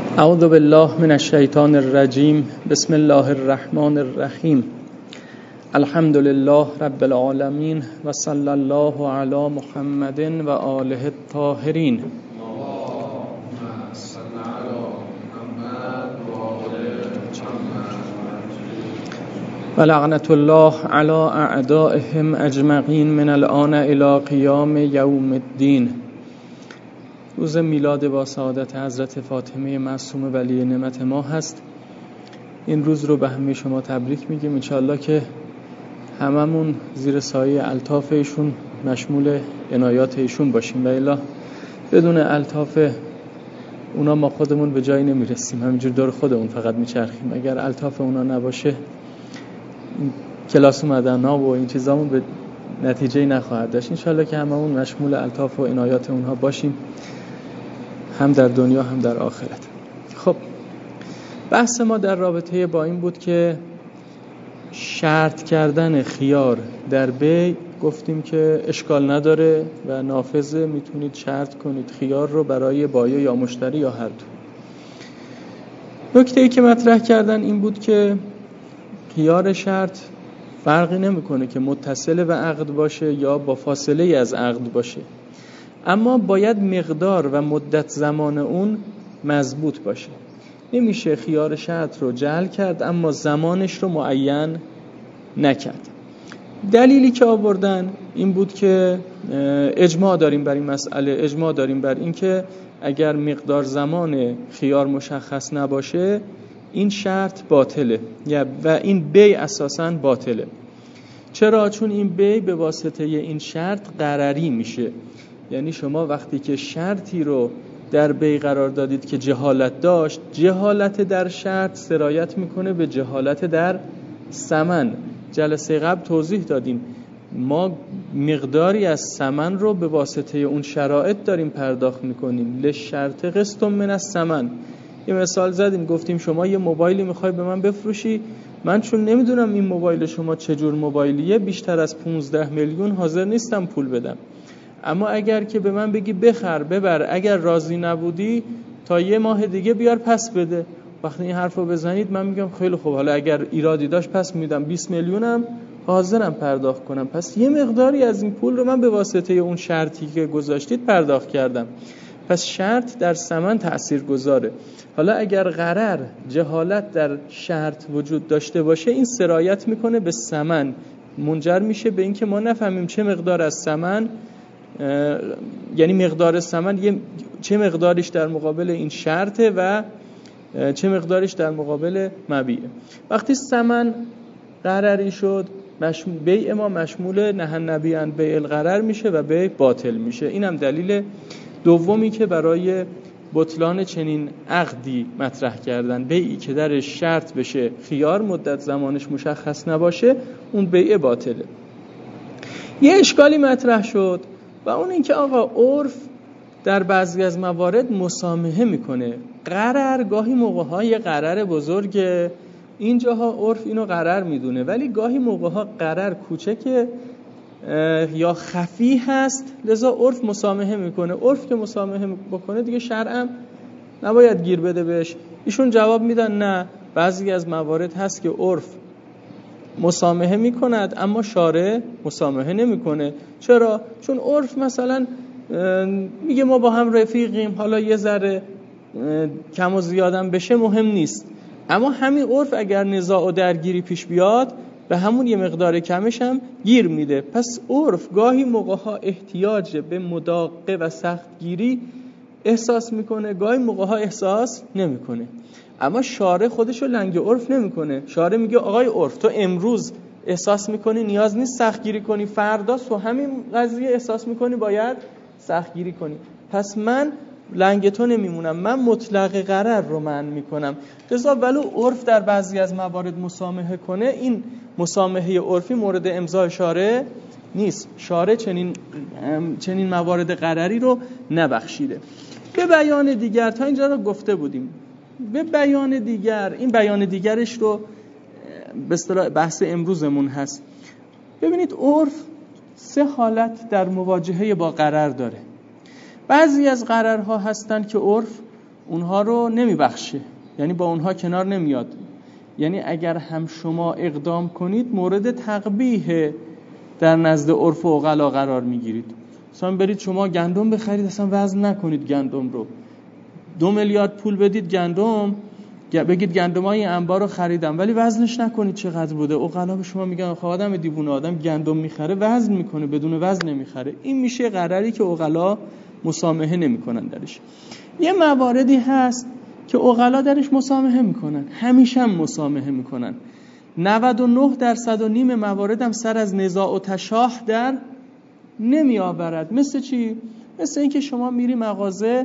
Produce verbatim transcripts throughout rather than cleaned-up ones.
اعوذ بالله من الشیطان الرجیم. بسم الله الرحمن الرحیم. الحمد لله رب العالمین و صلی الله علی محمد و آله الطاهرین. و لعنت الله علی اعدائهم اجمعین من الان الی قیام یوم الدین. روز میلاد با سعادت حضرت فاطمه معصومه ولی نعمت ما هست. این روز رو به همه شما تبریک میگیم. انشالله که هممون زیر سایه الطاف ایشون مشمول عنایات ایشون باشیم و الا بدون الطاف اونا ما خودمون به جایی نمیرسیم، همینجور دور خودمون فقط میچرخیم. اگر الطاف اونا نباشه این کلاس اومدن ها و این چیزامون به نتیجه نخواهد داشت. انشالله که هممون مشمول الطاف و عنایات اونها باشیم، هم در دنیا هم در آخرت. خب بحث ما در رابطه با این بود که شرط کردن خیار در بیع، گفتیم که اشکال نداره و نافذه، میتونید شرط کنید خیار رو برای بایع یا مشتری یا هر دو. نکته‌ای که مطرح کردن این بود که خیار شرط فرقی نمیکنه که متصل به عقد باشه یا با فاصله از عقد باشه، اما باید مقدار و مدت زمان اون مضبوط باشه. نمیشه خیار شرط رو جعل کرد اما زمانش رو معین نکرد. دلیلی که آوردن این بود که اجماع داریم بر این مسئله، اجماع داریم بر این که اگر مقدار زمان خیار مشخص نباشه این شرط باطله و این بیع اساساً باطله. چرا؟ چون این بیع به واسطه این شرط غرری میشه. یعنی شما وقتی که شرطی رو در بیع قرار دادید که جهالت داشت، جهالت در شرط سرایت میکنه به جهالت در ثمن. جلسه قبل توضیح دادیم ما مقداری از ثمن رو به واسطه اون شرایط داریم پرداخت میکنیم. لشرط قسط من الثمن. یه مثال زدیم، گفتیم شما یه موبایلی میخوای به من بفروشی، من چون نمیدونم این موبایل شما چجور موبایلیه بیشتر از پونزده میلیون حاضر نیستم پول بدم. اما اگر که به من بگی بخر ببر، اگر راضی نبودی تا یه ماه دیگه بیار پس بده، وقتی این حرفو بزنید من میگم خیلی خوب، حالا اگر ایرادی داشت پس میدم، بیست میلیونم حاضرم پرداخت کنم. پس یه مقداری از این پول رو من به واسطه اون شرطی که گذاشتید پرداخت کردم. پس شرط در ثمن تأثیر گذاره. حالا اگر غرر، جهالت در شرط وجود داشته باشه این سرایت میکنه به ثمن، منجر میشه به اینکه ما نفهمیم چه مقدار از ثمن، یعنی مقدار ثمن چه مقدارش در مقابل این شرطه و چه مقدارش در مقابل مبیعه. وقتی ثمن غرری شد بیع ما مشمول نهی النبی عن بیع الغرر میشه و بیع باطل میشه. اینم دلیل دومی که برای بطلان چنین عقدی مطرح کردن. بیعی که در شرط بشه خیار، مدت زمانش مشخص نباشه، اون بیع باطله. یه اشکالی مطرح شد و اون این که آقا عرف در بعضی از موارد مسامحه میکنه. غرر گاهی موقع‌های غرر بزرگه، اینجاها عرف اینو غرر میدونه، ولی گاهی موقع‌ها غرر کوچکه یا خفی هست، لذا عرف مسامحه میکنه. عرف که مسامحه بکنه دیگه شرعم نباید گیر بده بهش. ایشون جواب میدن نه، بعضی از موارد هست که عرف مسامحه میکند اما شارع مسامحه نمیکنه. چرا؟ چون عرف مثلا میگه ما با هم رفیقیم، حالا یه ذره کم و زیادم بشه مهم نیست، اما همین عرف اگر نزاع و درگیری پیش بیاد به همون یه مقدار کمش هم گیر میده. پس عرف گاهی موقعها احتیاج به مداقه و سختگیری احساس میکنه، گاهی موقعها احساس نمیکنه. اما شارع خودشو لنگ عرف نمیکنه. شارع میگه آقای عرف تو امروز احساس میکنی نیاز نیست سختگیری کنی، فردا تو همین قضیه احساس میکنی باید سختگیری کنی، پس من لنگ تو نمیمونم، من مطلق غرر رو منع میکنم. لذا ولو عرف در بعضی از موارد مسامحه کنه، این مسامحه عرفی مورد امضای شارع نیست. شارع چنین چنین موارد غرری رو نبخشیده. به بیان دیگر، تا اینجا رو گفته بودیم، به بیان دیگر، این بیان دیگرش رو به اصطلاح بحث امروزمون هست. ببینید عرف سه حالت در مواجهه با غرر داره. بعضی از غررها هستن که عرف اونها رو نمیبخشه، یعنی با اونها کنار نمیاد. یعنی اگر هم شما اقدام کنید مورد تقبیح در نزد عرف و عقلا قرار میگیرید. مثلا برید شما گندم بخرید، اصلا وزن نکنید گندم رو، دو میلیارد پول بدید گندم، بگید گندمای انبار رو خریدم، ولی وزنش نکنید چقدر بوده. عقلا به شما میگن آخه آدم دیوونه، آدم گندم میخره وزن میکنه، بدون وزن نمیخره. این میشه قراری که عقلا مسامحه نمیکنن درش. یه مواردی هست که عقلا درش مسامحه میکنن، همیشه هم مسامحه میکنن. نود و نه درصد و نیم موارد هم سر از نزاع و تشاح در نمی آورد. مثل چی؟ مثل اینکه شما میری مغازه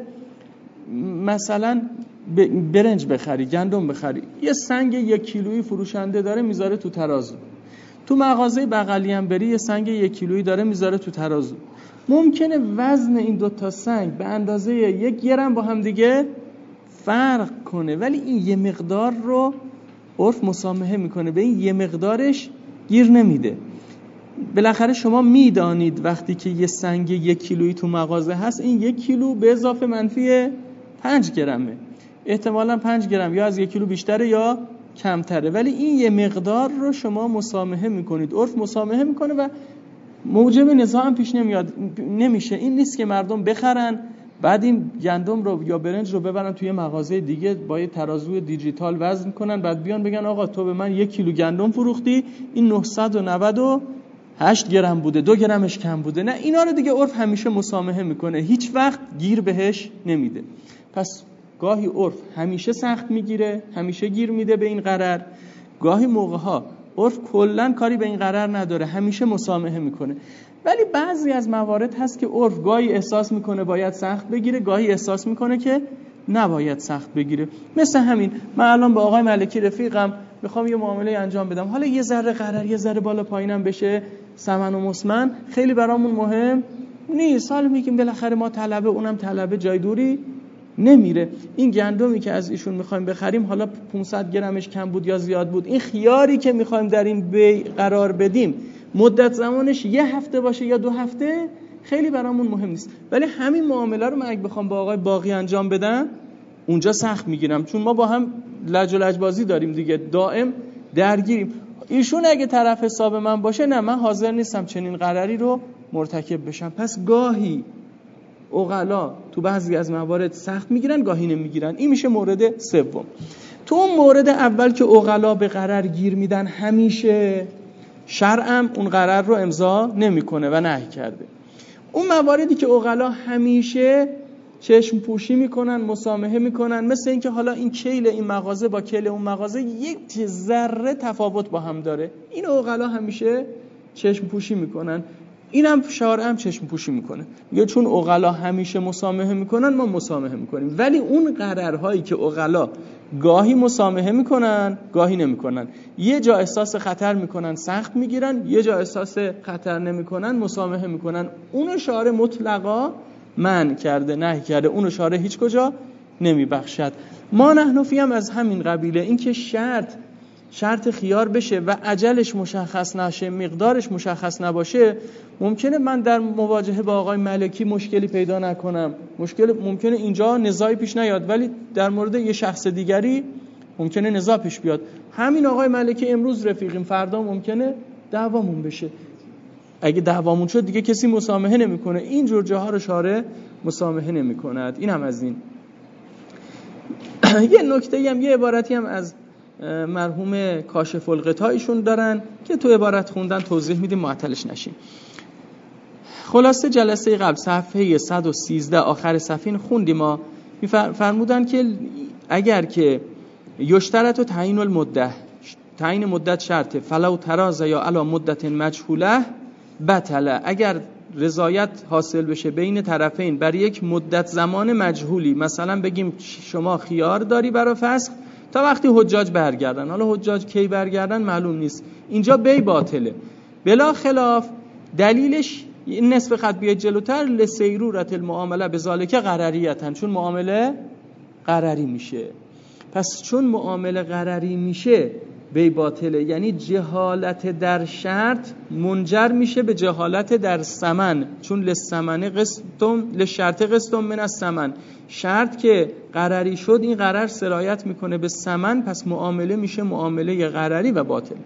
مثلا برنج بخری، گندم بخری، یه سنگ یک کیلویی فروشنده داره میذاره تو ترازو، تو مغازه بغلی هم بری یه سنگ یک کیلویی داره میذاره تو ترازو. ممکنه وزن این دو تا سنگ به اندازه یک گرم با هم دیگه فرق کنه، ولی این یه مقدار رو عرف مسامحه میکنه، به این یه مقدارش گیر نمیده. بالاخره شما میدانید وقتی که یه سنگ یک کیلویی تو مغازه هست، این یک کیلو به اضافه منفی پنج گرمه، احتمالاً پنج گرم یا از یک کیلو بیشتره یا کمتره، ولی این یه مقدار رو شما مسامحه میکنید، عرف مسامحه میکنه و موجب نزاع هم پیش نمیاد نمیشه. این نیست که مردم بخرن بعد این گندم رو یا برنج رو ببرن توی مغازه دیگه با یه ترازوی دیجیتال وزن کنن، بعد بیان بگن آقا تو به من یک کیلو گندم فروختی، این نهصد و نود و هشت گرم بوده، دو گرمش کم بوده. نه، اینا رو دیگه عرف همیشه مسامحه میکنه، هیچ وقت گیر بهش نمیده. پس گاهی عرف همیشه سخت میگیره، همیشه گیر میده به این قرار، گاهی موقعها عرف کلن کاری به این قرار نداره، همیشه مسامحه میکنه. ولی بعضی از موارد هست که عرف گاهی احساس میکنه باید سخت بگیره، گاهی احساس میکنه که نباید سخت بگیره. مثل همین، من الان با آقای ملکی رفیقم میخوام یه معامله انجام بدم، حالا یه ذره قرار یه ذره بالا پایینم بشه، ثمن و مسمن خیلی برامون مهم نیست، حالا میگیم بالاخره ما طلبه اونم طلبه، جای دوری نمیره. این گندمی که از ایشون میخوایم بخریم حالا پانصد گرمش کم بود یا زیاد بود، این خیاری که میخوایم در این بیع قرار بدیم مدت زمانش یه هفته باشه یا دو هفته خیلی برامون مهم نیست. ولی همین معامله رو من اگه بخوام با آقای باقی انجام بدم اونجا سخت میگیرم، چون ما با هم لج و لجبازی داریم دیگه، دائم درگیریم. ایشون اگه طرف حساب من باشه، نه، من حاضر نیستم چنین قراری رو مرتکب بشم. پس گاهی عقلا تو بعضی از موارد سخت میگیرن، گاهی نمیگیرن. این میشه مورد سوم. تو اون مورد اول که عقلا به قرار گیر میدن، همیشه شرعم اون قرار رو امضا نمیکنه و نهی کرده. اون مواردی که عقلا همیشه چشم پوشی میکنن، مسامحه میکنن، مثل اینکه حالا این کیل این مغازه با کیل اون مغازه یک ذره تفاوت با هم داره، این عقلا همیشه چشم پوشی میکنن. اینم شارع هم چشم پوشی میکنه، یا چون عقلا همیشه مسامحه میکنن ما مسامحه میکنیم. ولی اون قرارهایی که عقلا گاهی مسامحه میکنن گاهی نمیکنن، یه جا احساس خطر میکنن سخت میگیرن، یه جا احساس خطر نمیکنن مسامحه میکنن، اونو شارع مطلقا منع کرده، نهی کرده، اونو شارع هیچ کجا نمیبخشد. ما نحنفی هم از همین قبیله، این که شرط شرط خیار بشه و اجلش مشخص نشه، مقدارش مشخص نباشه، ممکنه من در مواجهه با آقای ملکی مشکلی پیدا نکنم، مشکل ممکنه اینجا نزاعی پیش نیاد، ولی در مورد یه شخص دیگری ممکنه نزاع پیش بیاد. همین آقای ملکی امروز رفیقیم، فردا ممکنه دعوامون بشه، اگه دعوامون شد دیگه کسی مسامحه نمیکنه. این جور جاها رو شارع مسامحه نمیکند. این هم از این. یه نکته هم، یه عبارتی هم از مرحوم کاشف الغطا ایشون دارن که تو عبارت خوندن توضیح میدیم، معطلش نشیم. خلاصه جلسه قبل صفحه صد و سیزده آخر صفحه خوندیم، ما فرمودن که اگر که یشترط و تعیین المده، تعیین مدت شرطه، فلو تراز یا علا مدت مجهوله بطله، اگر رضایت حاصل بشه بین طرفین بر یک مدت زمان مجهولی، مثلا بگیم شما خیار داری برای فسخ تا وقتی حجاج برگردن، حالا حجاج کی برگردن معلوم نیست، اینجا بی باطله. بلا خلاف دلیلش این نصف خط بیاد جلوتر، لسیرورت المعامله بذالک قرریتن، چون معامله قرری میشه. پس چون معامله قرری میشه بی باطله، یعنی جهالت در شرط منجر میشه به جهالت در ثمن، چون للثمن قسطم للشرط قسطم من الثمن، شرط که قرری شد این قرر سرایت میکنه به ثمن، پس معامله میشه معامله قرری و باطل.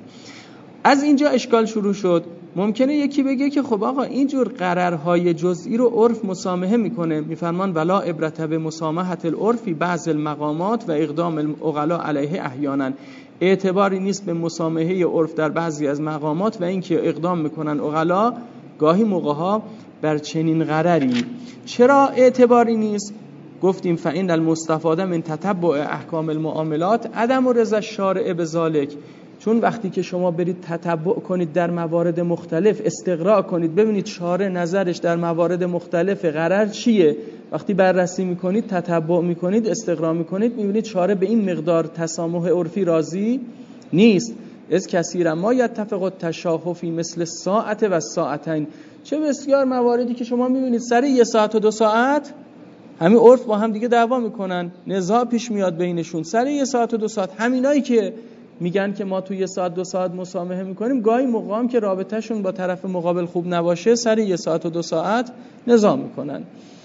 از اینجا اشکال شروع شد. ممکنه یکی بگه که خب آقا اینجور قرارهای جزئی رو عرف مسامحه میکنه، میفرمان ولا عبرت به مسامحت العرف فی بعض المقامات و اقدام العقلاء علیه احیانا، اعتباری نیست به مسامحه عرف در بعضی از مقامات و اینکه اقدام میکنن عقلا گاهی موقعها بر چنین قراری. چرا اعتباری نیست؟ گفتیم فإن المستفاده من تتبع احکام المعاملات عدم رضا الشارع بذلک، چون وقتی که شما برید تتبع کنید در موارد مختلف، استقراء کنید ببینید شارع نظرش در موارد مختلف قرار چیه، وقتی بررسی میکنید تتبع میکنید استقراء میکنید میبینید شارع به این مقدار تسامح عرفی راضی نیست. از کثیر ما یتفق التشابه فی مثل ساعت و ساعتین، چه بسیار مواردی که شما میبینید سر یه ساعت و دو ساعت همین عرف با هم دیگه دعوا میکنن، نزاع پیش میاد بینشون سر یه ساعت و دو ساعت. همینایی که میگن که ما توی یه ساعت دو ساعت مسامحه میکنیم گاهی موقع هم که رابطهشون با طرف مقابل خوب نباشه سر یه ساعت و دو ساعت نزاع میکنن،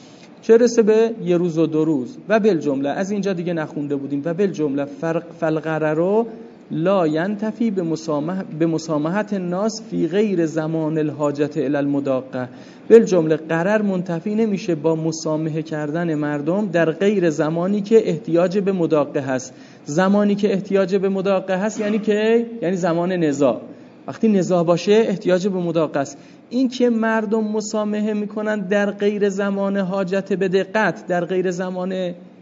چه رسه به یه روز و دو روز. و بالجمله از اینجا دیگه نخونده بودیم و بالجمله فرق فالقرر لا ینتفی به مسامحه به مسامحت الناس فی غیر زمان الحاجت الی المداقه، بالجمله قرر منتفی نمیشه با مسامحه کردن مردم در غیر زمانی که احتیاج به مداقه هست. زمانی که احتیاج به مداقه هست یعنی که یعنی زمان نزاع، وقتی نزاع باشه احتیاج به مداقه است. این که مردم مسامحه میکنن در غیر زمان حاجت به دقت، در غیر زمان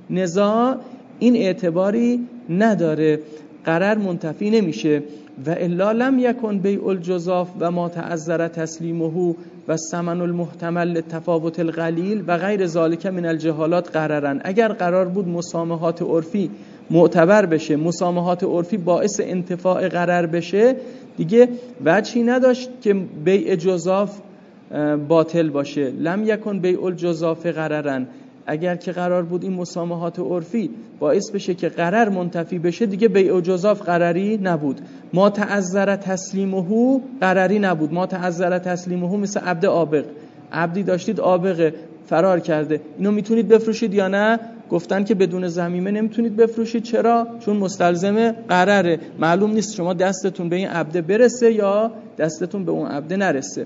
نزاع، این اعتباری نداره، قرار منتفی نمیشه. و الا لم یکن بیع الجزاف و ما تعذر تسلیمه و ثمن المحتمل لتفاوت القلیل و غیر ذالک من الجهالات قررن. اگر قرار بود مسامحات عرفی معتبر بشه، مسامحات عرفی باعث انتفاع قرر بشه، دیگه وجهی نداشت که بیع جزاف باطل باشه. لم یکن بیع الجزاف قررن، اگر که قرار بود این مسامحات عرفی باعث بشه که قرر منتفی بشه دیگه بیع جزاف قرری نبود. ما تعذر تسلیمه قرری نبود. ما تعذر تسلیمه مثل عبد آبق، عبدی داشتید آبق فرار کرده، اینو میتونید بفروشید یا نه؟ گفتن که بدون ضمیمه نمیتونید بفروشید. چرا؟ چون مستلزم قرره، معلوم نیست شما دستتون به این عبد برسه یا دستتون به اون عبد نرسه.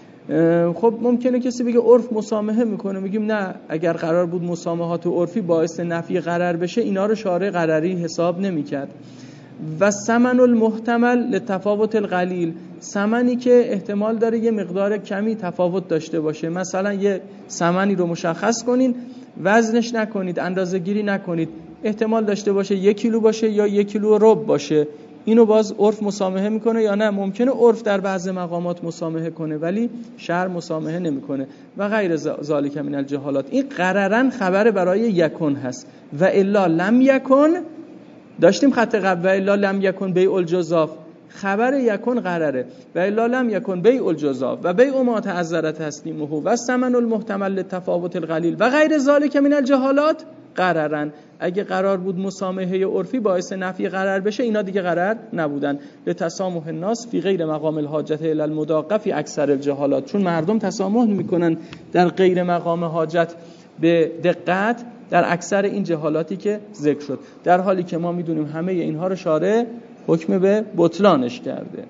خب ممکنه کسی بگه عرف مسامحه میکنه، میگیم نه، اگر قرار بود مسامحات عرفی باعث نفی قرر بشه اینا رو شارع قرری حساب نمیکرد. و ثمن المحتمل لتفاوت القلیل، ثمنی که احتمال داره یه مقدار کمی تفاوت داشته باشه، مثلا یه ثمنی رو مشخص کنین وزنش نکنید، اندازه گیری نکنید، احتمال داشته باشه یک کیلو باشه یا یک کیلو ربع باشه، اینو باز عرف مسامحه میکنه یا نه؟ ممکنه عرف در بعض مقامات مسامحه کنه ولی شرع مسامحه نمیکنه. و غیر ذالک من الجهالات، این قررن خبر برای یکون هست. و الا لم یکن، داشتیم خط قبل و الا لم یکن بیع الجزاف، خبر یکون قرره. و الا لم یکن بیع الجزاف و بیع ما تعذر تسلیمه و ثمن المحتمل لتفاوت القلیل و غیر ذالک من الجهالات قررن. اگه قرار بود مسامحه عرفی باعث نفی قرر بشه اینا دیگه قرر نبودن. به تسامح الناس فی غیر مقام الحاجت الی المداقه فی اکثر الجهالات، چون مردم تسامح میکنن در غیر مقام حاجت به دقت در اکثر این جهالاتی که ذکر شد، در حالی که ما میدونیم همه اینها رو شارع حکم به بطلانش کرده.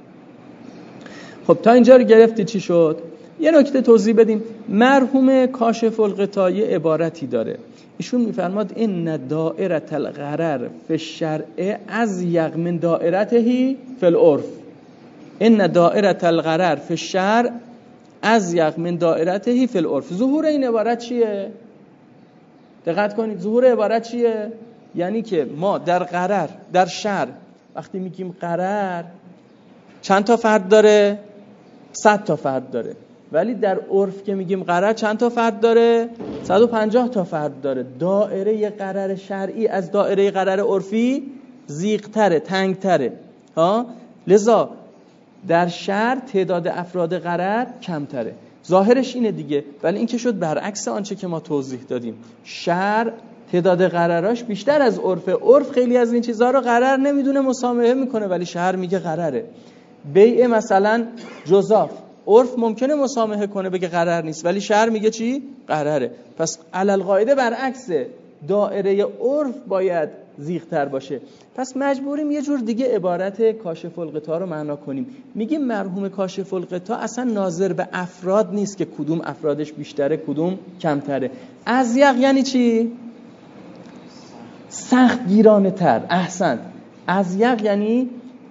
خب تا اینجا رو گرفتی چی شد؟ یه نکته توضیح بدیم. مرحوم کاشف الغطای عبارتی داره، ایشون میفرماد ان دائره الغرر فی الشرع اضیق من دائرته فی العرف. ان دائره الغرر فی الشرع اضیق من دائرته فی العرف. ظهور این عبارت چیه؟ دقت کنید، ظهور عبارت چیه؟ یعنی که ما در قرر، در شرع وقتی میگیم قرر چند تا فرد داره؟ صد تا فرد داره. ولی در عرف که میگیم قرر چند تا فرد داره؟ صد و پنجاه تا فرد داره. دائره قرر شرعی از دائره قرر عرفی ضیق‌تره، تنگ‌تره ها، لذا در شرع تعداد افراد قرر کمتره. ظاهرش اینه دیگه، ولی این که شد برعکس آنچه که ما توضیح دادیم. شرع تعداد قرراش بیشتر از عرف. عرف خیلی از این چیزها رو قرر نمیدونه، مسامحه میکنه، ولی شرع میگه قرره. بیع مثلا جزاف، عرف ممکنه مسامحه کنه بگه قرر نیست، ولی شرع میگه چی؟ قرره. پس علل قاعده برعکسه، دایره عرف باید زیغ‌تر باشه. پس مجبوریم یه جور دیگه عبارت کاشف الغطا رو معنا کنیم. میگیم مرحوم کاشف الغطا اصلا ناظر به افراد نیست که کدوم افرادش بیشتره کدوم کمتره. ازیق یعنی چی؟ سخت گیرانه تر. احسن. ازیق یعنی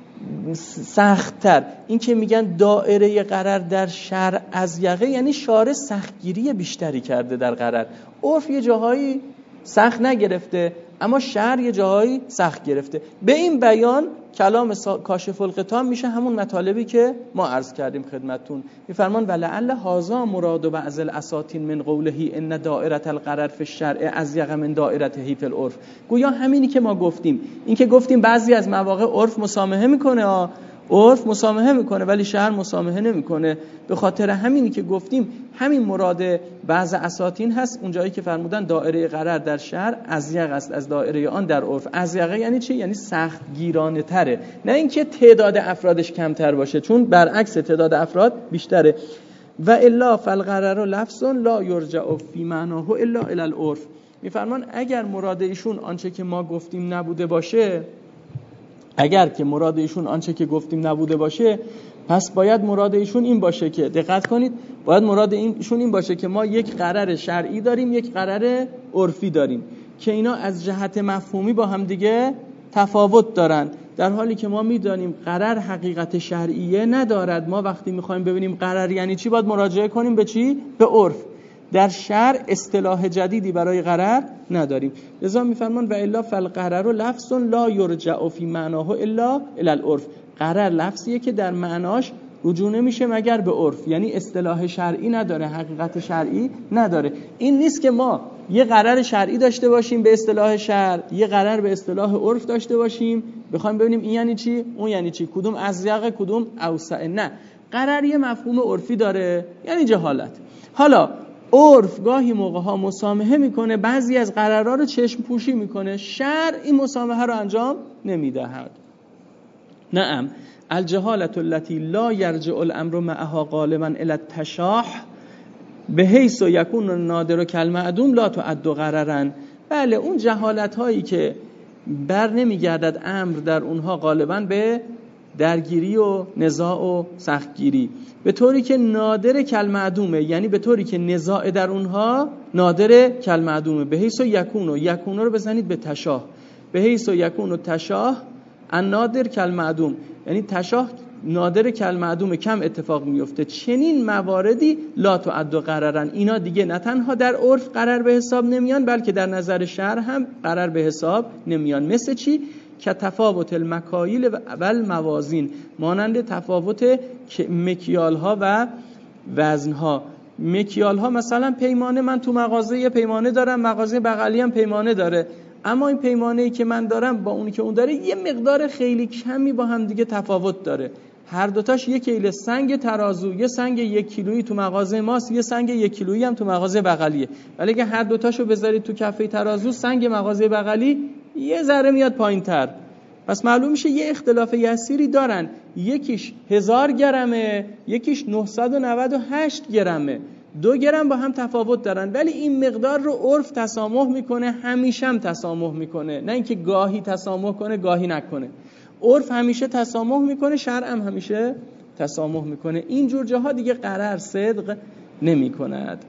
سخت تر. این که میگن دائره قرر در شرع ازیقه، یعنی شارع سختگیری بیشتری کرده در قرر. عرف یه جاهایی سخت نگرفته، اما شرع یه جاهایی سخت گرفته. به این بیان کلام کاشف الغطا میشه همون مطالبی که ما عرض کردیم خدمتتون. میفرمان ولعل هذا مراد بعض الاساطین من قوله ان دائره القرر فی الشرع ازیق من دائرته فی العرف. گویا همینی که ما گفتیم، این که گفتیم بعضی از مواقع عرف مسامحه میکنه، عرف مسامحه میکنه ولی شرع مسامحه نمیکنه. به خاطر همینی که گفتیم همین مراد بعض اساطین هست، اونجایی که فرمودن دائره قرر در شرع ازیق است از دائره آن در عرف. ازیقه یعنی چی؟ یعنی سخت گیرانه تره، نه اینکه تعداد افرادش کمتر باشه، چون برعکس تعداد افراد بیشتره. و الا فالقرر لفظ لا یرجع فی معناه الا الی العرف. میفرمان اگر مراد ایشون آنچه که ما گفتیم نبوده باشه، اگر که مراد ایشون آنچه که گفتیم نبوده باشه، پس باید مراد ایشون این باشه که، دقت کنید، باید مراد ایشون این باشه که ما یک قرر شرعی داریم، یک قرر عرفی داریم که اینا از جهت مفهومی با هم دیگه تفاوت دارن، در حالی که ما میدانیم قرر حقیقت شرعیه ندارد. ما وقتی میخوایم ببینیم قرر یعنی چی باید مراجعه کنیم به چی؟ به عرف. در شرع اصطلاح جدیدی برای قرر نداریم. لذا میفرمان و الا فالقرر لفظ لا یرجع فی معناه الا الی العرف. قرر لفظیه که در معناش رجوع نمیشه مگر به عرف، یعنی اصطلاح شرعی نداره، حقیقت شرعی نداره. این نیست که ما یه قرر شرعی داشته باشیم به اصطلاح شرع، یه قرر به اصطلاح عرف داشته باشیم بخوایم ببینیم این یعنی چی اون یعنی چی، کدوم ازیق کدوم اوسع. نه، قرر یه مفهوم عرفی داره، یعنی جهالت. حالا عرف گاهی موقع‌ها مسامحه میکنه، بعضی از قرارها رو چشم پوشی میکنه، شرع این مسامحه رو انجام نمیدهد. نعم الجهالة التي لا یرجع الامر معها غالبا الى التشاح به حیث یکون النادر کالمعدوم لا تعد قررا. بله، اون جهالت هایی که بر نمیگردد امر در اونها غالبا به درگیری و نزاع و سختگیری، به طوری که نادر کالمعدومه، یعنی به طوری که نزاع در اونها نادر کالمعدومه. به حیث یکون و یکون رو بزنید به تشاه، به حیث یکون و تشاه النادر کالمعدوم، یعنی تشاه نادر کالمعدوم کم اتفاق میفته. چنین مواردی لا تعد قررن، اینا دیگه نه تنها در عرف قرر به حساب نمیان بلکه در نظر شرع هم قرر به حساب نمیان. مثل چی؟ که تفاوت المکایل و الموازین، مانند تفاوت مکیال ها و وزن ها. مکیال ها مثلا پیمانه، من تو مغازه یه پیمانه دارم، مغازه بغلی هم پیمانه داره، اما این پیمانه‌ای که من دارم با اونی که اون داره یه مقدار خیلی کمی با هم دیگه تفاوت داره. هر دوتاش یک کیلو سنگ ترازو، یه سنگ یک کیلویی تو مغازه ماست، یه سنگ یک کیلویی هم تو مغازه بغلیه، ولی اگه هر دوتاشو بذارید تو کفه ترازو، سنگ مغازه بغلی یه ذره میاد پایین‌تر. پس معلوم میشه یه اختلاف یسیری دارن، یکیش هزار گرمه، یکیش نهصد و نود و هشت گرمه، دو گرم با هم تفاوت دارن، ولی این مقدار رو عرف تسامح میکنه، همیشه هم تسامح میکنه، نه اینکه گاهی تسامح کنه گاهی نکنه. عرف همیشه تسامح میکنه، شرع هم همیشه تسامح میکنه. این جور جاها دیگه قرر صدق نمیکند.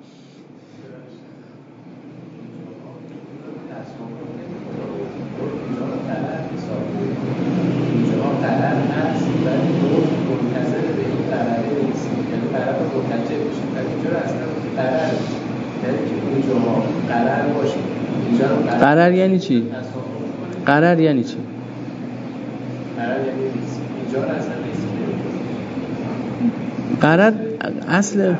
قرر یعنی چی؟ قرر یعنی چی؟ قرر اصل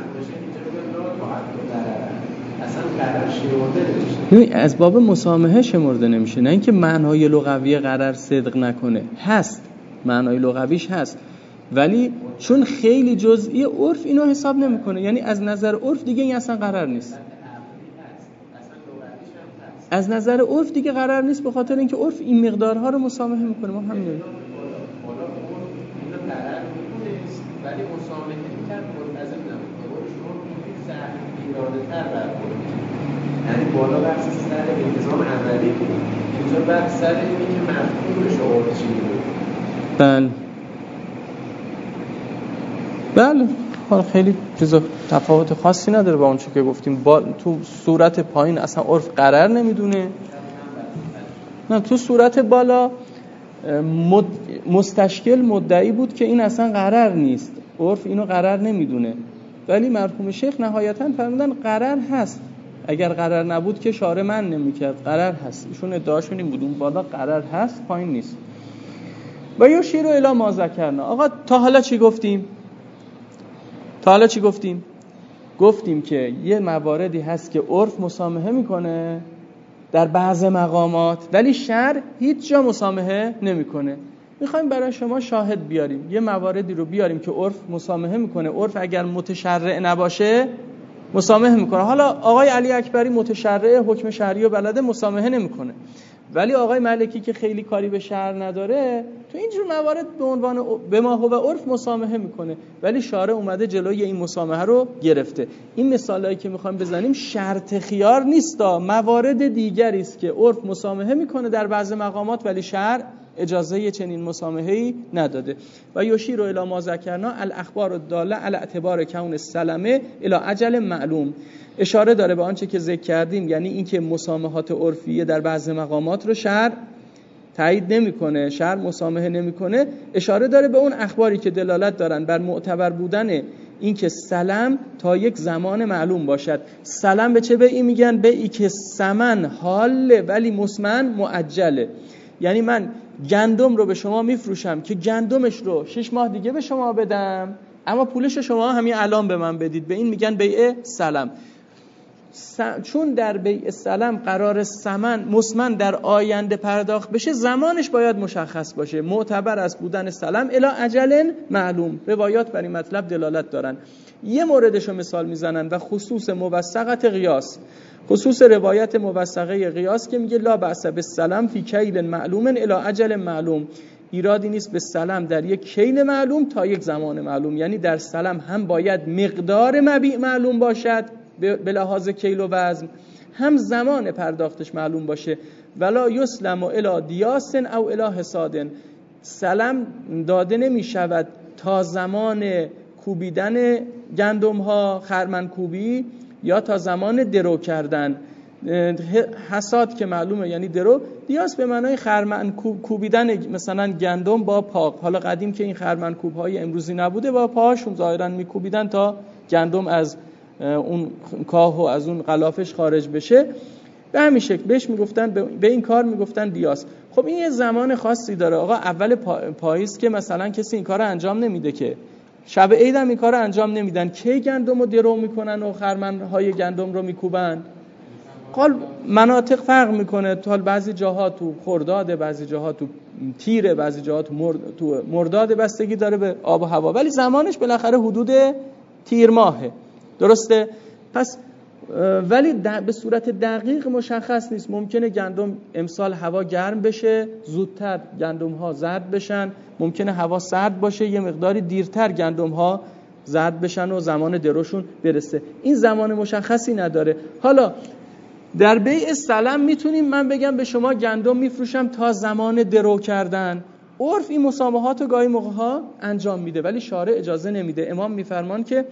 از باب مسامحه شمرده نمیشه، نه اینکه معنای لغوی قرر صدق نکنه، هست معنای لغویش هست، ولی چون خیلی جزئی عرف اینو حساب نمیکنه، یعنی از نظر عرف دیگه این اصلا قرر نیست. از نظر عرف دیگه قرار نیست، به خاطر اینکه عرف این مقدارها رو مسامحه میکنه. ما همین بالا اون اینو قرار میکنست ولی مسامحه میکرد منتظم نبود که باید شما میگید سهل ایراده تر برکنید، یعنی بالا بحث سر انتظام اولی بود، اینجا بحث سر اینه که مفهومش عرف چی بود. بله بله خیلی چیز تفاوت خاصی نداره با اون چیزی که گفتیم. با تو صورت پایین اصلا عرف قرار نمیدونه، نه تو صورت بالا مد... مستشکل مدعی بود که این اصلا قرار نیست، عرف اینو قرار نمیدونه، ولی مرحوم شیخ نهایتاً فرمودن قرار هست. اگر قرار نبود که شارع من نمیکرد، قرار هست. ایشون ادعاشون این بود اون بالا قرار هست پایین نیست. و یشیر الی ما ذکرنا. آقا تا حالا چی گفتیم؟ تا حالا چی گفتیم؟ گفتیم که یه مواردی هست که عرف مسامحه میکنه در بعض مقامات، ولی شرع هیچ جا مسامحه نمیکنه. میخوایم برای شما شاهد بیاریم، یه مواردی رو بیاریم که عرف مسامحه میکنه. عرف اگر متشرع نباشه مسامحه میکنه. حالا آقای علی اکبری متشرع حکم شرعی و بلده، مسامحه نمیکنه، ولی آقای ملکی که خیلی کاری به شرع نداره تو اینجور موارد به عنوان به ما هو عرف مسامحه میکنه، ولی شارع اومده جلوی این مسامحه رو گرفته. این مثالایی که میخوایم بزنیم شرط خیار نیستا، موارد دیگری است که عرف مسامحه میکنه در بعض مقامات، ولی شرع اجازه چنین مسامحه‌ای نداده. و یشیر الی ما ذکرنا الاخبار الداله علی اعتبار کون السلمه الی اجل معلوم. اشاره داره به آنچه که ذکر کردیم، یعنی اینکه مسامحات عرفیه در بعض مقامات رو شرع تایید نمیکنه، شرع مسامحه نمیکنه. اشاره داره به اون اخباری که دلالت دارن بر معتبر بودن اینکه سلم تا یک زمان معلوم باشد. سلم به چه بیعی میگن؟ بیعی که ثمن حاله ولی مسمن معجله. یعنی من گندم رو به شما میفروشم که گندمش رو شش ماه دیگه به شما بدم، اما پولش شما همین الان به من بدید. به این میگن بیع سلم. چون در بیع سلم قرار ثمن مسمن در آینده پرداخت بشه، زمانش باید مشخص باشه. معتبر از بودن سلم الی اجل معلوم. روایات بر این مطلب دلالت دارن. یه موردشو مثال میزنن و خصوص موثقت قیاس، خصوص روایت موثقه قیاس که میگه لا بأس بالسلم فی کیل معلوم الی اجل معلوم. ایرادی نیست به سلم در یک کیل معلوم تا یک زمان معلوم. یعنی در سلم هم باید مقدار مبیع معلوم باشد به لحاظ کیل و وزن، هم زمان پرداختش معلوم باشه. ولا یسلم الی دیاس او الی حصاد. سلم داده نمی شود تا زمان کوبیدن گندم ها، خرمن کوبی، یا تا زمان درو کردن. حصاد که معلومه یعنی درو. دیاس به معنای خرمن کوبیدن مثلا گندم با پا. حالا قدیم که این خرمن کوب های امروزی نبوده، با پاهاشون ظاهرا میکوبیدن تا گندم از اون کاه و از اون غلافش خارج بشه. به همین شکل بهش میگفتن، به این کار میگفتن دیاس. خب این یه زمان خاصی داره. آقا اول پاییز که مثلا کسی این کار رو انجام نمیده، که شب عید هم این کار رو انجام نمیدن. کی گندم رو درو میکنن و خرمنهای گندم رو میکوبن؟ قال مناطق فرق میکنه. تو بعضی جاها تو خرداد، بعضی جاها تو تیره، بعضی جاها تو مرد تو مرداد، بستگی داره به آب و هوا، ولی زمانش بالاخره حدود تیر ماهه. درسته؟ پس ولی به صورت دقیق مشخص نیست. ممکنه گندم امسال هوا گرم بشه، زودتر گندم ها زرد بشن، ممکنه هوا سرد باشه، یه مقداری دیرتر گندم ها زرد بشن و زمان دروشون برسه. این زمان مشخصی نداره. حالا در بیع سلم میتونیم من بگم به شما گندم میفروشم تا زمان درو کردن. عرف این مسامحات رو گاهی موقع ها انجام میده، ولی شارع اجازه نمیده. امام میفرمان که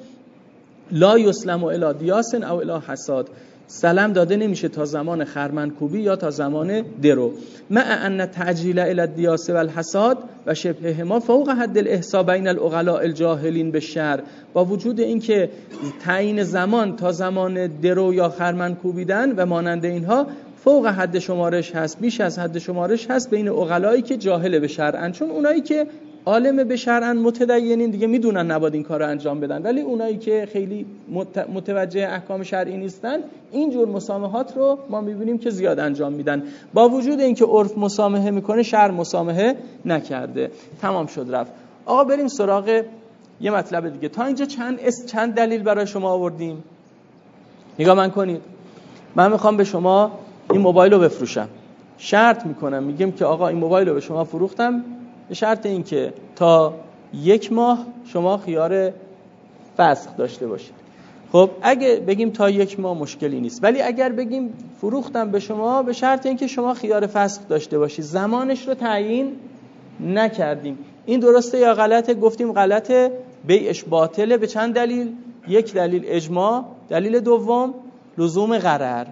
لا یسلم الی دیاس او الی حصاد. سلم داده نمیشه تا زمان خرمنکوبی یا تا زمان درو. مع ان تعجیل الی الدیاس و الحصاد و شبههما فوق حد الاحصاء بین العقلاء الجاهلین بالشرع. با وجود اینکه تعیین زمان تا زمان درو یا خرمنکوبیدن و مانند اینها فوق حد شمارش هست، بیش از حد شمارش هست بین عقلایی که جاهل به شرعن. چون اونایی که عالم به شرعن متدینین دیگه میدونن نباید این کار رو انجام بدن، ولی اونایی که خیلی متوجه احکام شرعی نیستن اینجور مسامحات رو ما میبینیم که زیاد انجام میدن. با وجود اینکه عرف مسامحه میکنه، شرع مسامحه نکرده. تمام شد رفت. آقا بریم سراغ یه مطلب دیگه. تا اینجا چند اس چند دلیل برای شما آوردیم. نگاه من کنید. من میخوام به شما این موبایل رو بفروشم، شرط میکنم، میگم که آقا این موبایل رو به شما فروختم به شرط این که تا یک ماه شما خیار فسخ داشته باشید. خب اگه بگیم تا یک ماه مشکلی نیست، ولی اگر بگیم فروختم به شما به شرط اینکه شما خیار فسخ داشته باشید، زمانش رو تعیین نکردیم، این درسته یا غلطه؟ گفتیم غلطه، بیعش باطله. به چند دلیل؟ یک دلیل اجماع، دلیل دوم لزوم غرر.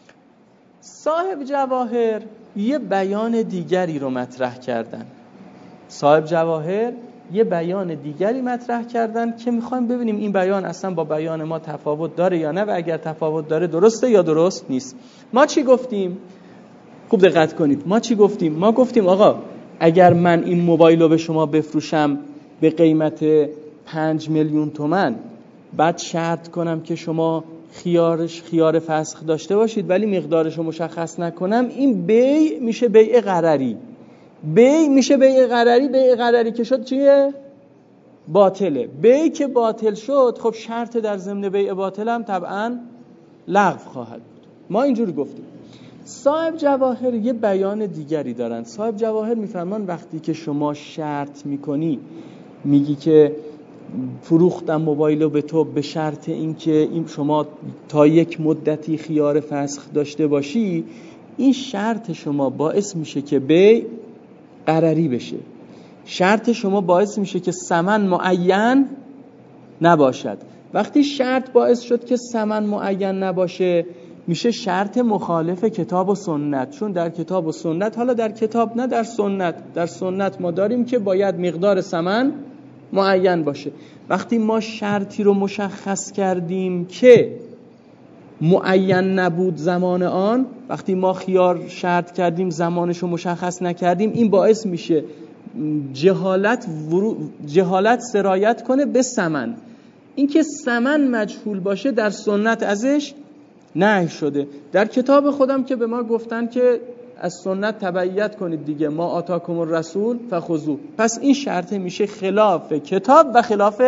صاحب جواهر یه بیان دیگری رو مطرح کردن. صاحب جواهر یه بیان دیگری مطرح کردن که میخوایم ببینیم این بیان اصلا با بیان ما تفاوت داره یا نه، و اگر تفاوت داره درسته یا درست نیست. ما چی گفتیم؟ خوب دقت کنید. ما چی گفتیم؟ ما گفتیم آقا اگر من این موبایل رو به شما بفروشم به قیمت پنج میلیون تومان، بعد شرط کنم که شما خیارش خیار فسخ داشته باشید ولی مقدارش رو مشخص نکنم، این بیع میشه بیع غرری. بیع میشه بیع غرری. بیع غرری که شد چیه؟ باطله. بیع که باطل شد خب شرط در ضمن بیع باطل هم طبعا لغو خواهد بود. ما اینجوری گفتیم. صاحب جواهر یه بیان دیگری دارن. صاحب جواهر میفرمان وقتی که شما شرط میکنی، میگی که فروختم موبایل رو به تو به شرط اینکه این شما تا یک مدتی خیار فسخ داشته باشی، این شرط شما باعث میشه که بیع غرری بشه. شرط شما باعث میشه که ثمن معین نباشد. وقتی شرط باعث شد که ثمن معین نباشه، میشه شرط مخالف کتاب و سنت. چون در کتاب و سنت، حالا در کتاب نه در سنت، در سنت ما داریم که باید مقدار ثمن معین باشه. وقتی ما شرطی رو مشخص کردیم که معین نبود زمان آن، وقتی ما خیار شرط کردیم زمانش رو مشخص نکردیم، این باعث میشه جهالت ورو... جهالت سرایت کنه به ثمن. این که ثمن مجهول باشه در سنت ازش نهی شده. در کتاب خودم که به ما گفتن که از سنت تبعیت کنید دیگه، ما آتاکم الرسول فخذوه. پس این شرط میشه خلاف کتاب و خلاف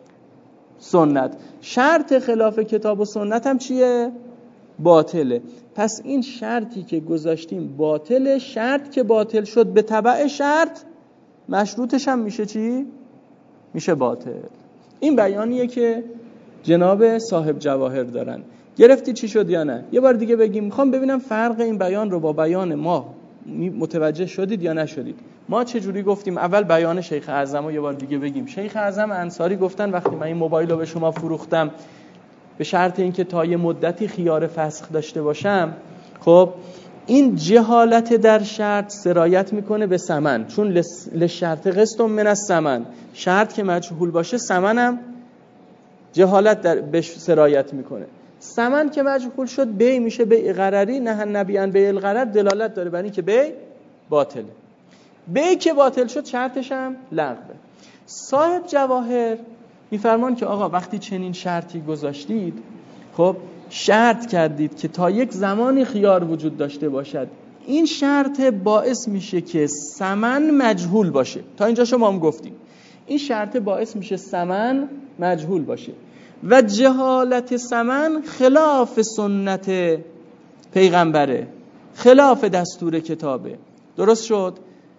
سنت. شرط خلاف کتاب و سنت هم چیه؟ باطله. پس این شرطی که گذاشتیم باطله. شرط که باطل شد به تبع شرط، مشروطش هم میشه چی؟ میشه باطل. این بیانیه که جناب صاحب جواهر دارن. گرفتی چی شد یا نه؟ یه بار دیگه بگیم. میخوام ببینم فرق این بیان رو با بیان ما متوجه شدید یا نشدید. ما چه جوری گفتیم؟ اول بیان شیخ اعظم رو یه بار دیگه بگیم. شیخ اعظم انصاری گفتن وقتی من این موبایل رو به شما فروختم به شرط اینکه تا یه مدتی خیار فسخ داشته باشم، خب این جهالت در شرط سرایت میکنه به ثمن. چون لشرط قسط من الثمن، شرط که مجهول باشه ثمنم جهالت در بهش سرایت میکنه. ثمن که مجهول شد بیع میشه بیع غرری. نه نبی ان بیع الغرر دلالت داره بر این که بیع باطله. بیع که باطل شد شرطش هم لغوه. صاحب جواهر میفرمان که آقا وقتی چنین شرطی گذاشتید، خب شرط کردید که تا یک زمانی خیار وجود داشته باشد، این شرط باعث میشه که ثمن مجهول باشه. تا اینجا شما هم گفتیم این شرط باعث میشه ثمن مجهول باشه و جهالت ثمن خلاف سنت پیغمبره، خلاف دستور کتابه. درست شد؟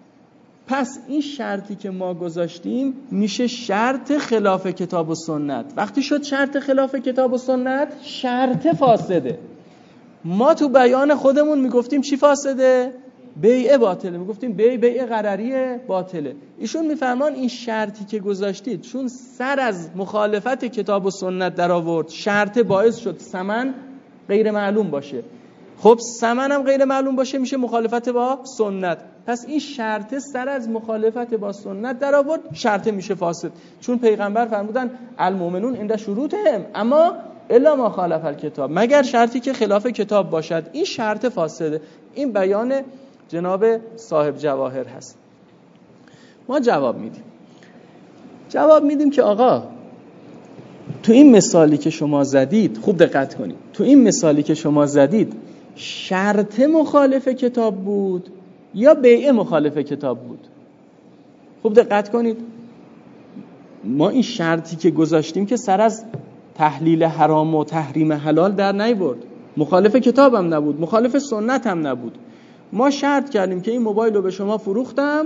پس این شرطی که ما گذاشتیم میشه شرط خلاف کتاب و سنت. وقتی شد شرط خلاف کتاب و سنت، شرط فاسده. ما تو بیان خودمون میگفتیم چی فاسده؟ بیع باطله. میگفتیم بیع بیع غرریه باطله. ایشون میفرمان این شرطی که گذاشتید چون سر از مخالفت کتاب و سنت در آورد، شرط باعث شد ثمن غیر معلوم باشه. خب ثمن هم غیر معلوم باشه میشه مخالفت با سنت. پس این شرط سر از مخالفت با سنت در آورد، شرط میشه فاسد. چون پیغمبر فرمودن المؤمنون عند شروطهم اما الا ما خالف الکتاب، مگر شرطی که خلاف کتاب باشد. این شرط فاسده. این بیان جناب صاحب جواهر هست. ما جواب میدیم. جواب میدیم که آقا تو این مثالی که شما زدید، خوب دقت کنید، تو این مثالی که شما زدید شرط مخالف کتاب بود یا بیع مخالف کتاب بود؟ خوب دقت کنید. ما این شرطی که گذاشتیم که سر از تحلیل حرام و تحریم حلال در نیورد. مخالف کتاب هم نبود، مخالف سنت هم نبود. ما شرط کردیم که این موبایل رو به شما فروختم،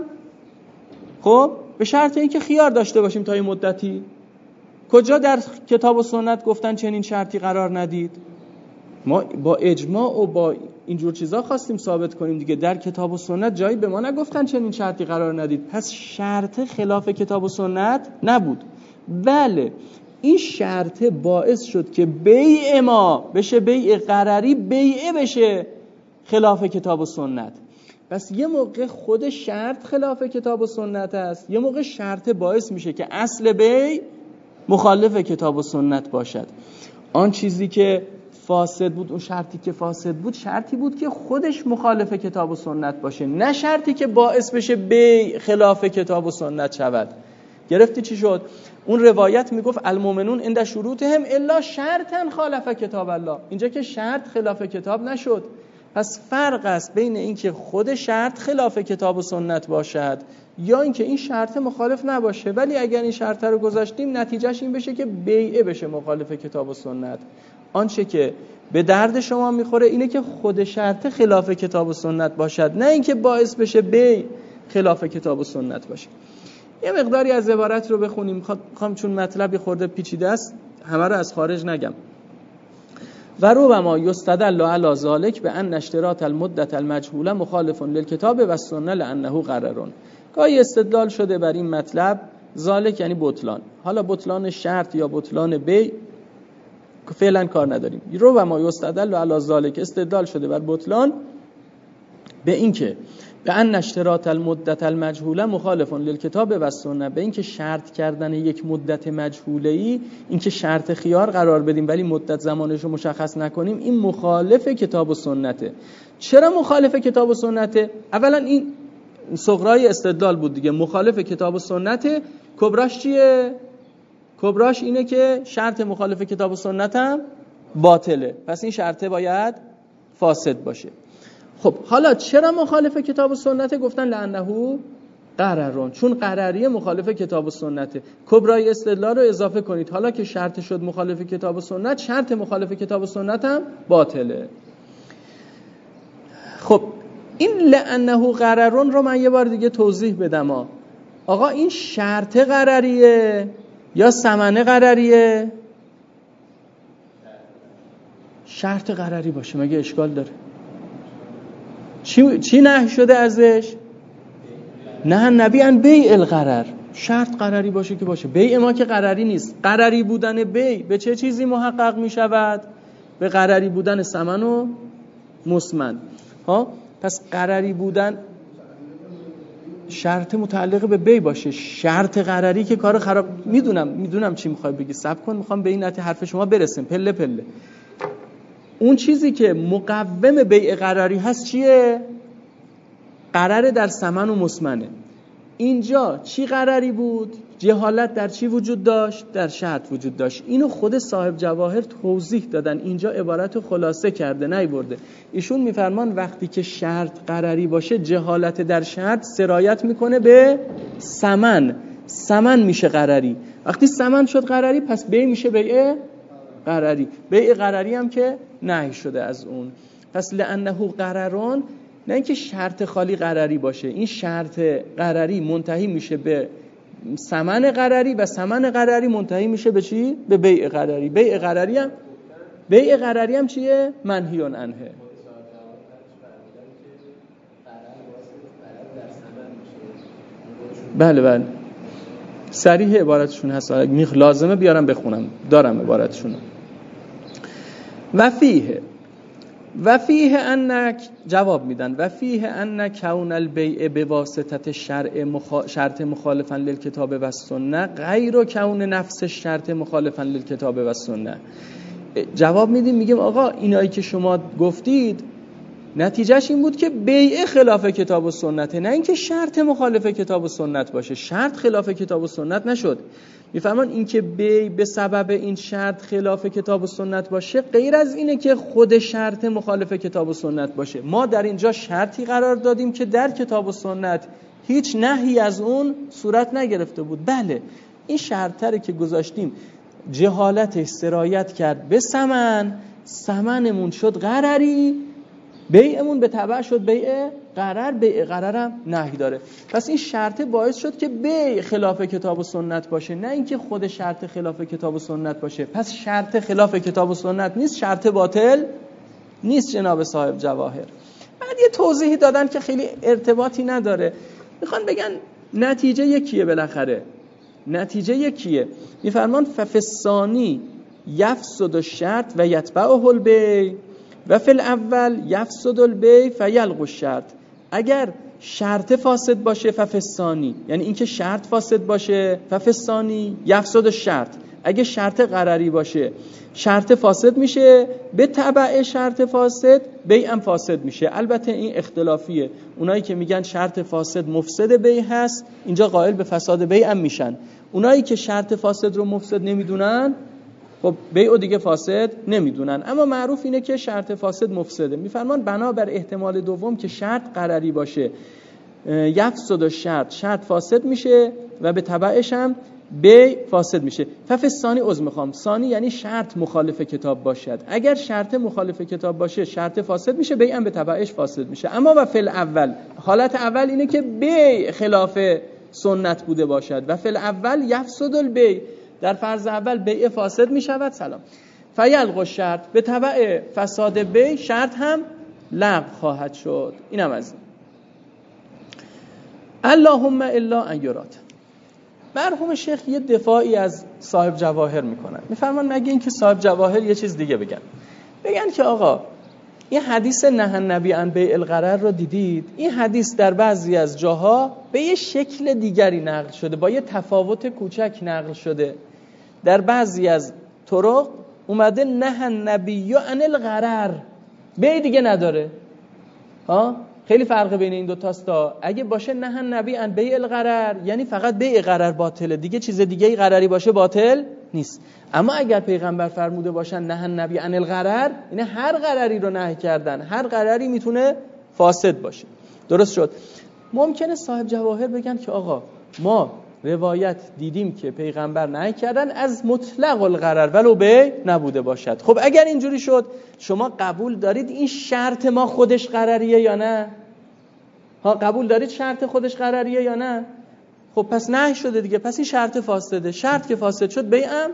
خب به شرط اینکه خیار داشته باشیم تا این مدتی. کجا در کتاب و سنت گفتن چنین شرطی قرار ندید؟ ما با اجماع و با اینجور چیزا خواستیم ثابت کنیم دیگه. در کتاب و سنت جایی به ما نگفتن چنین شرطی قرار ندید. پس شرط خلاف کتاب و سنت نبود. بله این شرط باعث شد که بیع ما بشه بیع غرری، بیعه بشه خلاف کتاب و سنت. پس یه موقع خود شرط خلاف کتاب و سنت است، یه موقع شرط باعث میشه که اصل بیع مخالف کتاب و سنت باشد. آن چیزی که فاسد بود، اون شرطی که فاسد بود شرطی بود که خودش مخالف کتاب و سنت باشه، نه شرطی که باعث بشه بیع خلاف کتاب و سنت شود. گرفتی چی شد؟ اون روایت میگفت المؤمنون عند شروطهم الا شرطا خالف کتاب الله. اینجا که شرط خلاف کتاب نشد. پس فرق است بین اینکه خود شرط خلاف کتاب و سنت باشد یا اینکه این شرط مخالف نباشه، ولی اگر این شرط رو گذاشتیم نتیجهش این بشه که بیعه بشه مخالف کتاب و سنت. آنچه که به درد شما میخوره اینه که خود شرط خلاف کتاب و سنت باشد، نه اینکه باعث بشه بیع خلاف کتاب و سنت باشه. یه مقداری از عبارت رو بخونیم، میخوام چون مطلب خورده پیچیده است همه رو از خارج نگم. و ربما یستدل علی ذلک بان اشتراط المدة المجهوله مخالف للکتاب و السنه لانه غرر. گاهی استدلال شده بر این مطلب، ذالک یعنی بطلان. حالا بطلان شرط یا بطلان بیع فعلا کار نداریم. ربما یستدل علی ذلک، استدلال شده بر بطلان به این که به ان اشتراط المدت المجهوله مخالف للکتاب و السنه، به این که شرط کردن یک مدت مجهوله ای، این که شرط خیار قرار بدیم ولی مدت زمانش رو مشخص نکنیم، این مخالف کتاب و سنته. چرا مخالف کتاب و سنته؟ اولا این صغرای استدلال بود دیگه، مخالف کتاب و سنته. کبراش چیه؟ کبراش اینه که شرط مخالف کتاب و سنت هم باطله، پس این شرطه باید فاسد باشه. خب حالا چرا مخالف کتاب و سنته؟ گفتن لعنه قررون، چون قرریه مخالف کتاب و سنته. کبرای استدلال رو اضافه کنید، حالا که شرط شد مخالف کتاب و سنت، شرط مخالف کتاب و سنت هم باطله. خب این لعنه قررون رو من یه بار دیگه توضیح بدم. ها آقا این شرط قرریه یا ثمنه قرریه؟ شرط قرری باشه مگه اشکال داره؟ چی چی نهی شده ازش؟ نه نبی ان بیع القرر، شرط قرری باشه که باشه. بیع ما که قرری نیست. قرری بودن بیع به چه چیزی محقق می شود؟ به قرری بودن ثمن و مسمن. ها پس قرری بودن شرط متعلق به بیع باشه. شرط قرری که کار خراب، میدونم میدونم چی میخوای بگی، صبر کن میخوام به این نتیجه حرف شما برسیم پله پله. اون چیزی که مقوم بیع قراری هست چیه؟ قرار در ثمن و مسمنه. اینجا چی قراری بود؟ جهالت در چی وجود داشت؟ در شرط وجود داشت. اینو خود صاحب جواهر توضیح دادن، اینجا عبارت رو خلاصه کرده نیورده. ایشون میفرمان وقتی که شرط قراری باشه جهالت در شرط سرایت میکنه به ثمن، ثمن میشه قراری. وقتی ثمن شد قراری پس بیع میشه بیع قراری. بیع قراری هم که نهی شده از اون. پس لعنه قررون، نه اینکه شرط خالی قراری باشه، این شرط قراری منتهی میشه به ثمن قراری و ثمن قراری منتهی میشه به چی؟ به بیع قراری. بیع قراری هم بیع قراری هم چیه؟ منهیون عنه. بله بله صریح عبارتشون هست، لازمه بیارم بخونم، دارم عبارتشون. و فیه و فیه انک، جواب میدن و فیه ان کون البیع بواسطه شرع مخ... شرط مخالفا للکتاب و السنه غیر کون نفس شرط مخالفا للکتاب و السنه. جواب میدیم میگیم آقا اینایی که شما گفتید نتیجهش این بود که بیع خلاف کتاب و سنته، نه اینکه شرط مخالف کتاب و سنت باشه. شرط خلاف کتاب و سنت نشد. میفهمان این که بیع به سبب این شرط خلاف کتاب و سنت باشه غیر از اینه که خود شرط مخالف کتاب و سنت باشه. ما در اینجا شرطی قرار دادیم که در کتاب و سنت هیچ نهی از اون صورت نگرفته بود. بله این شرطه که گذاشتیم جهالتش سرایت کرد به ثمن ثمنمون شد قرری، بیعمون به تبع شد بیع قرر، بیع قررم نهی داره. پس این شرط باعث شد که بیع خلاف کتاب و سنت باشه، نه اینکه خود شرط خلاف کتاب و سنت باشه. پس شرط خلاف کتاب و سنت نیست، شرط باطل نیست جناب صاحب جواهر. بعد یه توضیحی دادن که خیلی ارتباطی نداره، میخوان بگن نتیجه یکیه، بالاخره نتیجه یکیه. میفرمان ففسانی یفسد الشرط و یتبعه البیع و فی الاول یفسد البیع فیلغ الشرط. اگر شرط فاسد باشه ففسانی، یعنی اینکه شرط فاسد باشه، ففسانی یفسد الشرط، اگه شرط قرری باشه شرط فاسد میشه، به تبع شرط فاسد بیع هم فاسد میشه. البته این اختلافیه، اونایی که میگن شرط فاسد مفسد بیع هست اینجا قائل به فساد بیع هم میشن، اونایی که شرط فاسد رو مفسد نمیدونن خب بیعو دیگه فاسد نمیدونن. اما معروف اینه که شرط فاسد مفسده. میفرمان بنابر احتمال دوم که شرط قرری باشه یفسد الشرط، شرط فاسد میشه و به تبعش هم بیع فاسد میشه. ففی ثانی عذر میخوام، ثانی یعنی شرط مخالف کتاب باشد، اگر شرط مخالف کتاب باشه شرط فاسد میشه، بیع هم به تبعش فاسد میشه. اما و فی الاول، حالت اول اینه که بیع خلاف سنت بوده باشد و فی الاول یفسد البیع، در فرض اول بیع فاسد میشود. سلام فیلغ الشرط، به تبع فساد بیع شرط هم لغو خواهد شد. اینم از این. اللهم الا ان یراد. مرحوم شیخ یه دفاعی از صاحب جواهر میکنن، میفرمان مگه اینکه صاحب جواهر یه چیز دیگه بگن، بگن که آقا این حدیث نهی النبی عن بیع الغرر رو دیدید، این حدیث در بعضی از جاها به یه شکل دیگری نقل شده، با یه تفاوت کوچک نقل شده. در بعضی از طرق اومده نهی النبی عن الغرر، بیع دیگه نداره. ها خیلی فرق بین این دو تاست. اگه باشه نهی النبی عن بیع الغرر یعنی فقط بیع غرر باطله، دیگه چیز دیگه ای غرری باشه باطل نیست. اما اگر پیغمبر فرموده باشن نهی النبی عن الغرر، یعنی هر غرری رو نهی کردن، هر غرری میتونه فاسد باشه. درست شد. ممکنه صاحب جواهر بگن که آقا ما روایت دیدیم که پیغمبر نهی کردن از مطلق الغرر ولو بیع نبوده باشد. خب اگر اینجوری شد شما قبول دارید این شرط ما خودش غرریه یا نه؟ ها قبول دارید شرط خودش غرریه یا نه؟ خب پس نهی شده دیگه، پس این شرط فاسده، شرط که فاسد شد بیع هم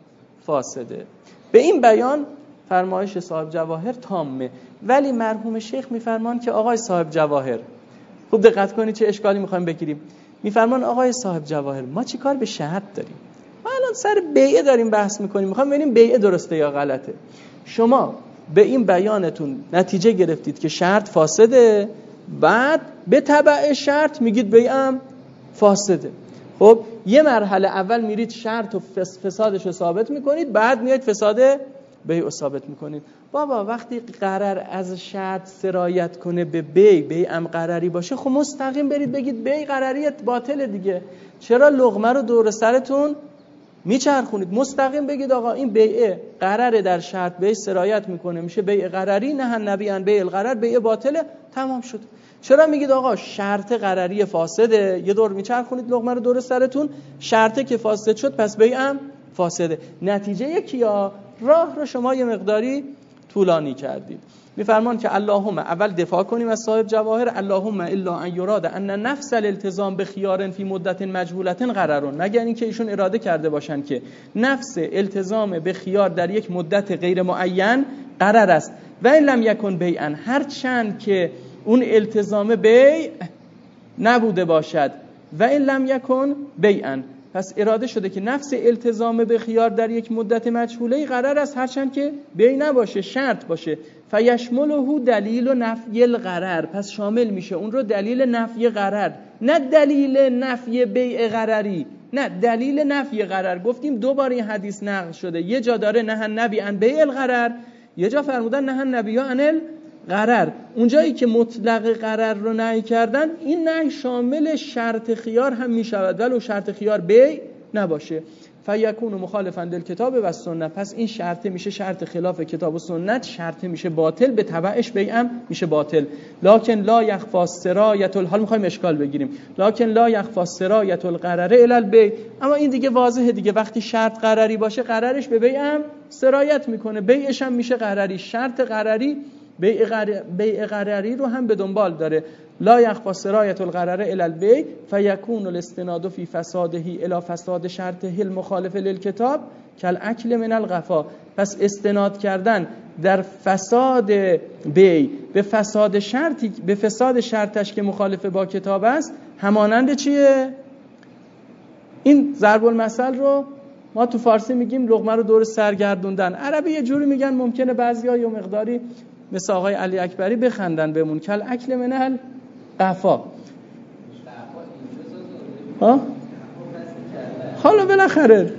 فاسده. به این بیان فرمایش صاحب جواهر تامه. ولی مرحوم شیخ میفرمان که آقای صاحب جواهر، خوب دقت کنید چه اشکالی میخوایم بگیریم. میفرمان آقای صاحب جواهر ما چی کار به شرط داریم؟ ما الان سر بیعه داریم بحث میکنیم، میخوام ببینیم بیعه درسته یا غلطه. شما به این بیانتون نتیجه گرفتید که شرط فاسده، بعد به تبع شرط میگید بیعه هم فاسده. خب یه مرحله اول میرید شرط و فسادش رو ثابت میکنید، بعد میاد فساد بیع رو ثابت میکنید. بابا وقتی قرار از شرط سرایت کنه به بیع، بیع هم قراری باشه، خب مستقیم برید بگید بیع قراریت باطله دیگه. چرا لقمه رو دور سرتون میچرخونید؟ مستقیم بگید آقا این بیع قراره در شرط بیع سرایت میکنه، میشه بیع قراری، نهی النبی عن بیع الغرر، بیع باطله، تمام شد. چرا میگید آقا شرط قراری فاسده، یه دور میچرخونید لقمه رو دور سرتون، شرطه که فاسد شد پس بیع هم فاسده. نتیجه یکیه، راه رو شما یه مقداری طولانی کردید. میفرمان که اللهم، اول دفاع کنیم از صاحب جواهر، اللهم الا ان یراد ان نفس الالتزام بخیار فی مدت مجهوله قرار، مگر اینکه ایشون اراده کرده باشن که نفس التزام به خیار در یک مدت غیر معین قرار است و این لم یکن بیعا، هر چند که اون التزام بیع نبوده باشد، و این لم یکن بیعا، پس اراده شده که نفس التزام به خیار در یک مدت مجهوله قرار است هرچند که بیع نباشه، شرط باشه. فیشمله دلیل و نفی الغرر، پس شامل میشه اون رو دلیل نفی غرر، نه دلیل نفی بیع غرری، نه دلیل نفی غرر. گفتیم دو بار این حدیث نقل شده، یه جا داره نهی النبی عن بیع الغرر، یه جا فرمودن نهی النبی عن الغرر. اونجایی که مطلق غرر رو نهی کردن، این نهی شامل شرط خیار هم میشود ولو شرط خیار بیع نباشه. فیکون مخالفا للکتاب و سنت، پس این شرط میشه شرط خلاف کتاب و سنت، شرط میشه باطل، به تبعش بیعم میشه باطل. لکن لا یخفی سرایت الحال، میخوایم اشکال بگیریم، لکن لا یخفی سرایت القرره الی البیع، اما این دیگه واضحه دیگه، وقتی شرط قرری باشه قررش به بیعم سرایت میکنه، بیعش هم میشه قرری، شرط قرری بیع قرری, بیع قرری رو هم به دنبال داره. لا یخفی سرایت القرره الی البیع فیکون الاستناد فی فساده الی فساد شرطه المخالف للکتاب کالاکل من القفا، پس استناد کردن در فساد بیع به فساد شرطی به فساد شرطش که مخالف با کتاب است همانند چیه؟ این ضرب المثل رو ما تو فارسی میگیم لقمه رو دور سر گردوندن، عربی یه جوری میگن ممکنه بعضیا یا مقداری مثل آقای علی اکبری بخندن بهمون، کل اکل من القفا. ها حالا بالاخره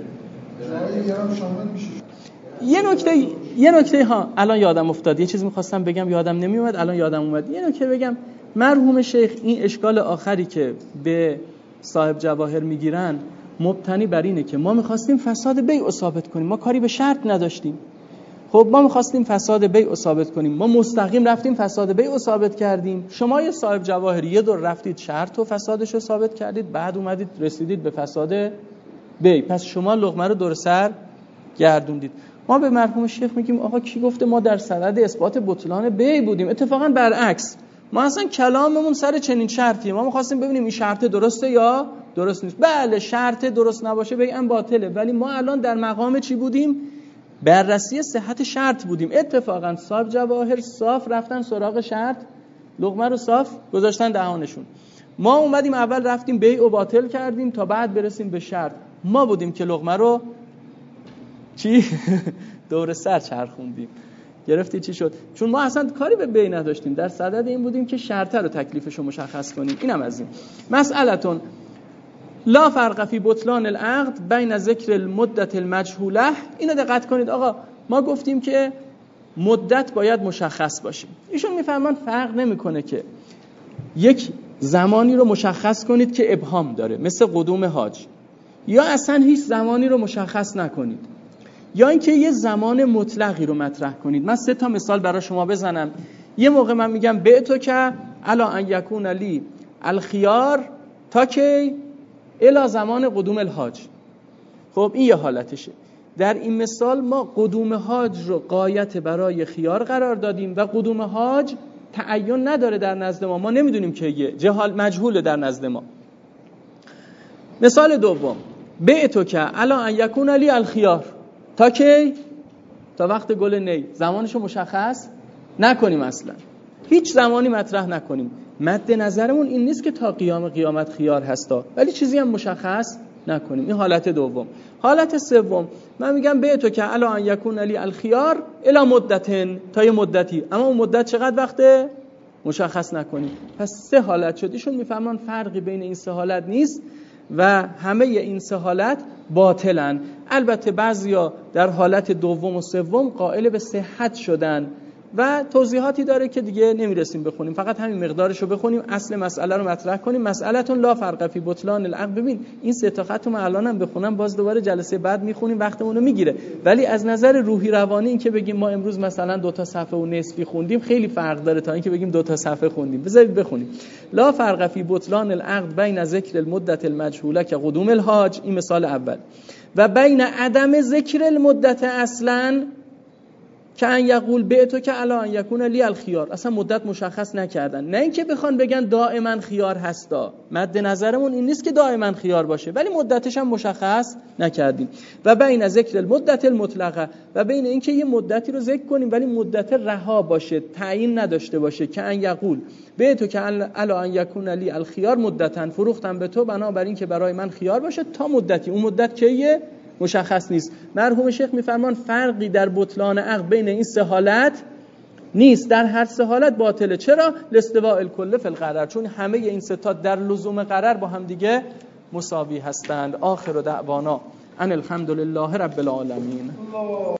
یه نکته یه نکته ها الان یادم افتاد، یه چیز می‌خواستم بگم یادم نمیومد، الان یادم اومد. یه نکته بگم، مرحوم شیخ این اشکال آخری که به صاحب جواهر میگیرن مبتنی بر اینه که ما می‌خواستیم فساد بیع رو ثابت کنیم، ما کاری به شرط نداشتیم. خب ما می‌خواستیم فساد بیع رو ثابت کنیم، ما مستقیم رفتیم فساد بیع رو ثابت کردیم. شما یه صاحب جواهر یه دور رفتید شرط و فسادش رو ثابت کردید، بعد اومدید رسیدید به فساد بیع، پس شما لقمه رو دور سر گردوندید. ما به مرحوم شیخ میگیم آقا کی گفته ما در صدد اثبات بطلان بیع بودیم؟ اتفاقا برعکس، ما اصلا کلاممون سر چنین شرطیه، ما می‌خواستیم ببینیم این شرط درسته یا درست نیست. بله شرط درست نباشه بیع هم باطله، ولی ما الان در مقام چی بودیم؟ بررسی صحت شرط بودیم. اتفاقا صاحب جواهر صاف رفتن سراغ شرط، لقمه رو صاف گذاشتن دهانشون. ما اومدیم اول رفتیم بیع و باطل کردیم تا بعد برسیم به شرط. ما بودیم که لقمه رو چی دور سر چرخوندیم. گرفتی چی شد؟ چون ما اصلا کاری به بیع نداشتیم، در صدد این بودیم که شرط رو تکلیفش رو مشخص کنیم. اینم از این. مسئلتون لا فرق فی بطلان العقد بین ذکر المدت المجهوله. اینو دقت کنید آقا، ما گفتیم که مدت باید مشخص باشه. ایشون میفهمن فرق نمیکنه که یک زمانی رو مشخص کنید که ابهام داره مثل قدوم حاج، یا اصلا هیچ زمانی رو مشخص نکنید، یا اینکه یه زمان مطلقی رو مطرح کنید. من سه تا مثال برای شما بزنم. یه موقع من میگم بعتو که الا ان یکون لی الخيار تا که الی زمان قدوم الحاج. خب این یه حالتشه. در این مثال ما قدوم حاج رو غایت برای خیار قرار دادیم و قدوم حاج تعین نداره در نزد ما، ما نمیدونیم که یه جهال مجهوله در نزد ما. مثال دوم بعتو که الا ان یکون لی الخيار تا که تا وقت گل نی، زمانشو مشخص نکنیم، اصلا هیچ زمانی مطرح نکنیم. مد نظرمون این نیست که تا قیام قیامت خیار هستا، ولی چیزی هم مشخص نکنیم. این حالت دوم. حالت سوم من میگم به تو که الا ان یکون لی الخيار الی مدتن، تا یه مدتی، اما اون مدت چقدر وقته مشخص نکنیم. پس سه حالت شد. ایشون میفهمن فرقی بین این سه حالت نیست و همه این سه حالت باطلن. البته بعضیا در حالت دوم و سوم قائل به صحت شدن و توضیحاتی داره که دیگه نمیرسیم بخونیم، فقط همین مقدارشو بخونیم، اصل مسئله رو مطرح کنیم. مسئلتون لا فرق فی بطلان العقد. ببین این سه تا خط رو من الانم بخونم باز دوباره جلسه بعد میخونیم، وقتمون رو میگیره، ولی از نظر روحی روانی این که بگیم ما امروز مثلا دو تا صفحه و نصفی خوندیم خیلی فرق داره تا اینکه بگیم دو تا صفحه خوندیم. بذارید بخونیم. لا فرق فی بطلان العقد بین ذکر المدت المجهوله که قدوم الحاج، این مثال اول، و بین عدم ذکر المدت اصلا که ان یقول بعتو که الا ان یکون لی الخيار. اصلا مدت مشخص نکردن، نه اینکه بخوان بگن دائما خیار هستا، مد نظرمون این نیست که دائما خیار باشه، ولی مدتش هم مشخص نکردیم. و بین ذکر المدت المطلقه، و بین اینکه یه مدتی رو ذکر کنیم ولی مدت رها باشه، تعیین نداشته باشه، که ان یقول بعتو که الا ان یکون لی الخيار مدتن، فروختم به تو بنابراین که برای من خیار باشه تا مدتی. اون مدت کیه مشخص نیست. مرحوم شیخ میفرمان فرقی در بطلان عقد بین این سه حالت نیست، در هر سه حالت باطله. چرا؟ لاستواء الکل فی القرر، چون همه این سه تا در لزوم قرر با هم دیگه مساوی هستند. آخر دعوانا ان الحمدلله رب العالمین.